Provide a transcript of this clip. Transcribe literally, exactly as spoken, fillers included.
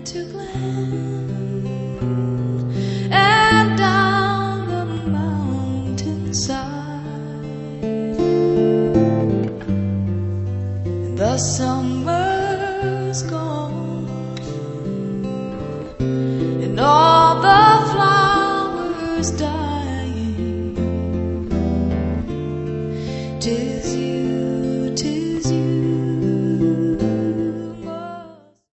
to glen and down the mountainside. The sun